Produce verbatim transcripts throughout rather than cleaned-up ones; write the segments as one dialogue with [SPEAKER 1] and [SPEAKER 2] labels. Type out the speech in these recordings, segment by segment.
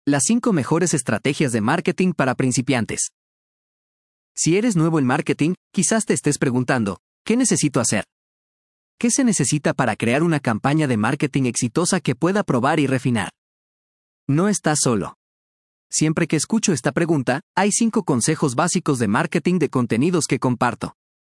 [SPEAKER 1] Las cinco mejores estrategias de marketing para principiantes. Si eres nuevo en marketing, quizás te estés preguntando, ¿qué necesito hacer? ¿Qué se necesita para crear una campaña de marketing exitosa que pueda probar y refinar? No estás solo. Siempre que escucho esta pregunta, hay cinco consejos básicos de marketing de contenidos que comparto.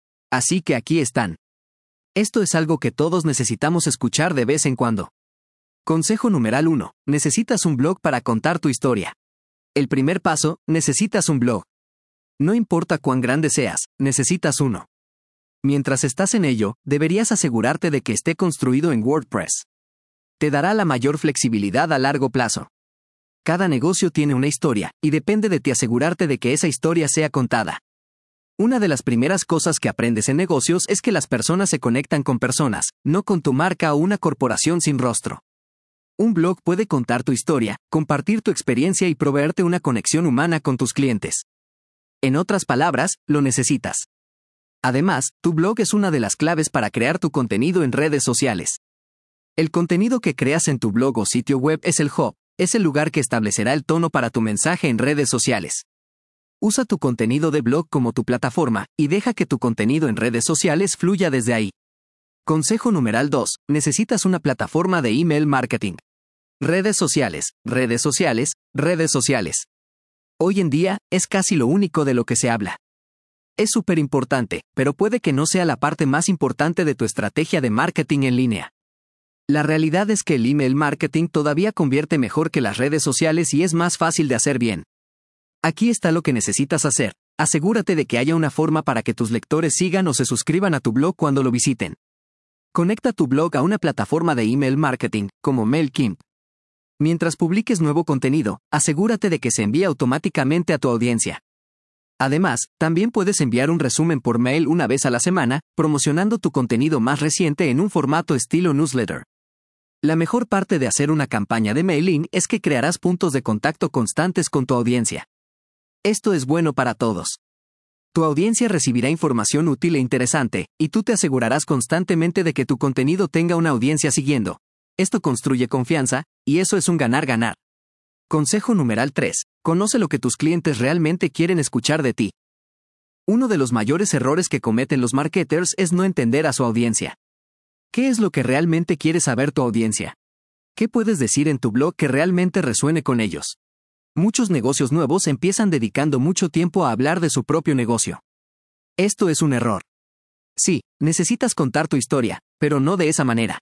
[SPEAKER 1] Así que aquí están. Esto es algo que todos necesitamos escuchar de vez en cuando. Consejo numeral uno. Necesitas un blog para contar tu historia. El primer paso, necesitas un blog. No importa cuán grande seas, necesitas uno. Mientras estás en ello, deberías asegurarte de que esté construido en WordPress. Te dará la mayor flexibilidad a largo plazo. Cada negocio tiene una historia, y depende de ti asegurarte de que esa historia sea contada. Una de las primeras cosas que aprendes en negocios es que las personas se conectan con personas, no con tu marca o una corporación sin rostro. Un blog puede contar tu historia, compartir tu experiencia y proveerte una conexión humana con tus clientes. En otras palabras, lo necesitas. Además, tu blog es una de las claves para crear tu contenido en redes sociales. El contenido que creas en tu blog o sitio web es el hub, es el lugar que establecerá el tono para tu mensaje en redes sociales. Usa tu contenido de blog como tu plataforma, y deja que tu contenido en redes sociales fluya desde ahí. Consejo numeral dos. Necesitas una plataforma de email marketing. Redes sociales, redes sociales, redes sociales. Hoy en día, es casi lo único de lo que se habla. Es súper importante, pero puede que no sea la parte más importante de tu estrategia de marketing en línea. La realidad es que el email marketing todavía convierte mejor que las redes sociales y es más fácil de hacer bien. Aquí está lo que necesitas hacer. Asegúrate de que haya una forma para que tus lectores sigan o se suscriban a tu blog cuando lo visiten. Conecta tu blog a una plataforma de email marketing, como MailChimp. Mientras publiques nuevo contenido, asegúrate de que se envíe automáticamente a tu audiencia. Además, también puedes enviar un resumen por mail una vez a la semana, promocionando tu contenido más reciente en un formato estilo newsletter. La mejor parte de hacer una campaña de mailing es que crearás puntos de contacto constantes con tu audiencia. Esto es bueno para todos. Tu audiencia recibirá información útil e interesante, y tú te asegurarás constantemente de que tu contenido tenga una audiencia siguiendo. Esto construye confianza, y eso es un ganar-ganar. Consejo numeral tres. Conoce lo que tus clientes realmente quieren escuchar de ti. Uno de los mayores errores que cometen los marketers es no entender a su audiencia. ¿Qué es lo que realmente quiere saber tu audiencia? ¿Qué puedes decir en tu blog que realmente resuene con ellos? Muchos negocios nuevos empiezan dedicando mucho tiempo a hablar de su propio negocio. Esto es un error. Sí, necesitas contar tu historia, pero no de esa manera.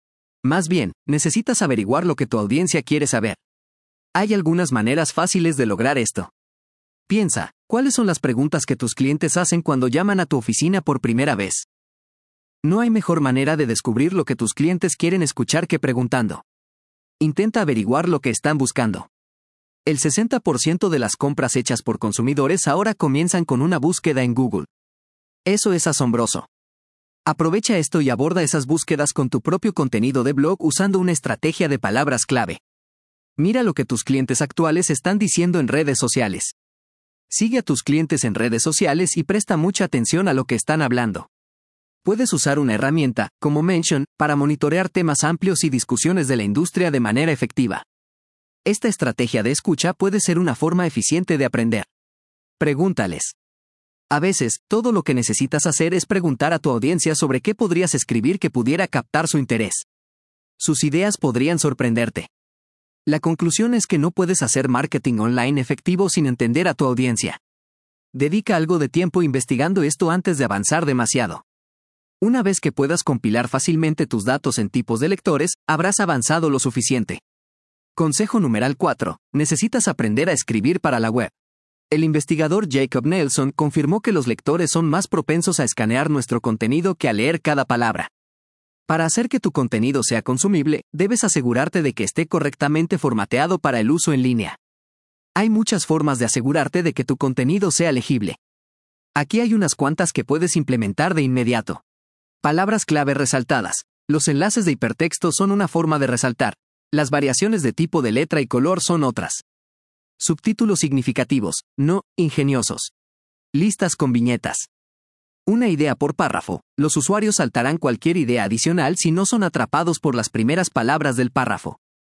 [SPEAKER 1] Más bien, necesitas averiguar lo que tu audiencia quiere saber. Hay algunas maneras fáciles de lograr esto. Piensa, ¿cuáles son las preguntas que tus clientes hacen cuando llaman a tu oficina por primera vez? No hay mejor manera de descubrir lo que tus clientes quieren escuchar que preguntando. Intenta averiguar lo que están buscando. El sesenta por ciento de las compras hechas por consumidores ahora comienzan con una búsqueda en Google. Eso es asombroso. Aprovecha esto y aborda esas búsquedas con tu propio contenido de blog usando una estrategia de palabras clave. Mira lo que tus clientes actuales están diciendo en redes sociales. Sigue a tus clientes en redes sociales y presta mucha atención a lo que están hablando. Puedes usar una herramienta, como Mention, para monitorear temas amplios y discusiones de la industria de manera efectiva. Esta estrategia de escucha puede ser una forma eficiente de aprender. Pregúntales. A veces, todo lo que necesitas hacer es preguntar a tu audiencia sobre qué podrías escribir que pudiera captar su interés. Sus ideas podrían sorprenderte. La conclusión es que no puedes hacer marketing online efectivo sin entender a tu audiencia. Dedica algo de tiempo investigando esto antes de avanzar demasiado. Una vez que puedas compilar fácilmente tus datos en tipos de lectores, habrás avanzado lo suficiente. Consejo numeral cuatro. Necesitas aprender a escribir para la web. El investigador Jacob Nelson confirmó que los lectores son más propensos a escanear nuestro contenido que a leer cada palabra. Para hacer que tu contenido sea consumible, debes asegurarte de que esté correctamente formateado para el uso en línea. Hay muchas formas de asegurarte de que tu contenido sea legible. Aquí hay unas cuantas que puedes implementar de inmediato. Palabras clave resaltadas. Los enlaces de hipertexto son una forma de resaltar. Las variaciones de tipo de letra y color son otras. Subtítulos significativos, no ingeniosos. Listas con viñetas. Una idea por párrafo. Los usuarios saltarán cualquier idea adicional si no son atrapados por las primeras palabras del párrafo.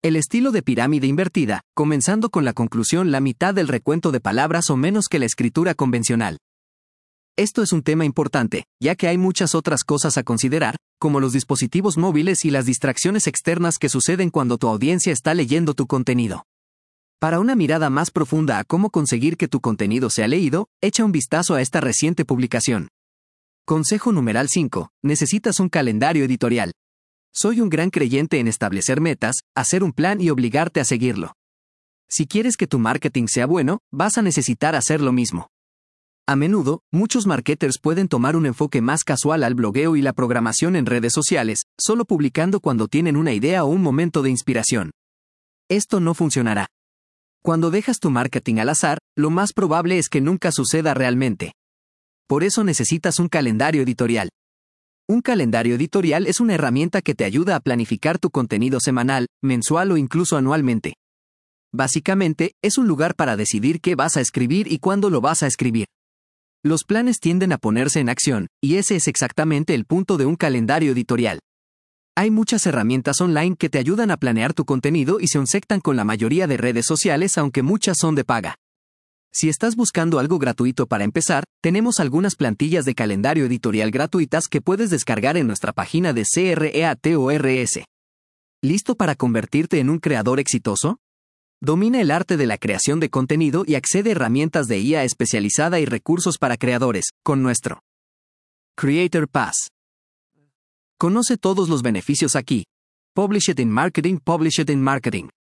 [SPEAKER 1] El estilo de pirámide invertida, comenzando con la conclusión la mitad del recuento de palabras o menos que la escritura convencional. Esto es un tema importante, ya que hay muchas otras cosas a considerar, como los dispositivos móviles y las distracciones externas que suceden cuando tu audiencia está leyendo tu contenido. Para una mirada más profunda a cómo conseguir que tu contenido sea leído, echa un vistazo a esta reciente publicación. Consejo numeral cinco. Necesitas un calendario editorial. Soy un gran creyente en establecer metas, hacer un plan y obligarte a seguirlo. Si quieres que tu marketing sea bueno, vas a necesitar hacer lo mismo. A menudo, muchos marketers pueden tomar un enfoque más casual al blogueo y la programación en redes sociales, solo publicando cuando tienen una idea o un momento de inspiración. Esto no funcionará. Cuando dejas tu marketing al azar, lo más probable es que nunca suceda realmente. Por eso necesitas un calendario editorial. Un calendario editorial es una herramienta que te ayuda a planificar tu contenido semanal, mensual o incluso anualmente. Básicamente, es un lugar para decidir qué vas a escribir y cuándo lo vas a escribir. Los planes tienden a ponerse en acción, y ese es exactamente el punto de un calendario editorial. Hay muchas herramientas online que te ayudan a planear tu contenido y se conectan con la mayoría de redes sociales, aunque muchas son de paga. Si estás buscando algo gratuito para empezar, tenemos algunas plantillas de calendario editorial gratuitas que puedes descargar en nuestra página de Creators. ¿Listo para convertirte en un creador exitoso? Domina el arte de la creación de contenido y accede a herramientas de I A especializada y recursos para creadores, con nuestro Creator Pass. Conoce todos los beneficios aquí. Publish it in Marketing, Publish it in Marketing.